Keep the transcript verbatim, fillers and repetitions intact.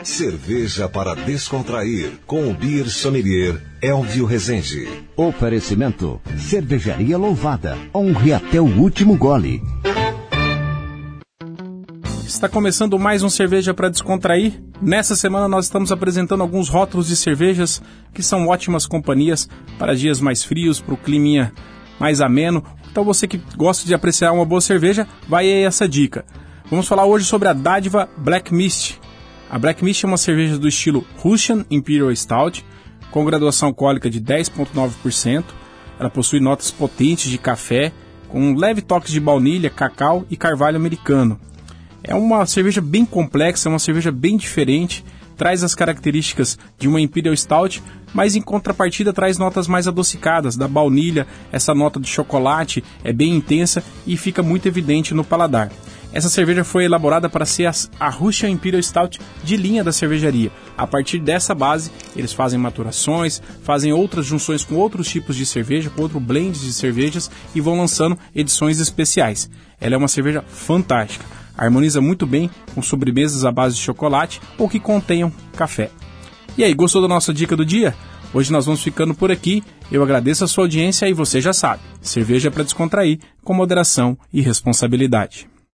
Cerveja para descontrair, com o Beer Sommelier Elvio Rezende. Oferecimento: Cervejaria Louvada. Honre até o último gole. Está começando mais um Cerveja para Descontrair. Nessa semana nós estamos apresentando alguns rótulos de cervejas que são ótimas companhias para dias mais frios, para o climinha mais ameno. Então você que gosta de apreciar uma boa cerveja, vai aí essa dica. Vamos falar hoje sobre a dádiva Black Mist. A Black Mist é uma cerveja do estilo Russian Imperial Stout, com graduação alcoólica de dez vírgula nove por cento. Ela possui notas potentes de café, com um leve toque de baunilha, cacau e carvalho americano. É uma cerveja bem complexa, é uma cerveja bem diferente, traz as características de uma Imperial Stout, mas em contrapartida traz notas mais adocicadas, da baunilha, essa nota de chocolate é bem intensa e fica muito evidente no paladar. Essa cerveja foi elaborada para ser a, a Russian Imperial Stout de linha da cervejaria. A partir dessa base, eles fazem maturações, fazem outras junções com outros tipos de cerveja, com outros blends de cervejas e vão lançando edições especiais. Ela é uma cerveja fantástica, harmoniza muito bem com sobremesas à base de chocolate ou que contenham café. E aí, gostou da nossa dica do dia? Hoje nós vamos ficando por aqui. Eu agradeço a sua audiência e você já sabe, cerveja para descontrair, com moderação e responsabilidade.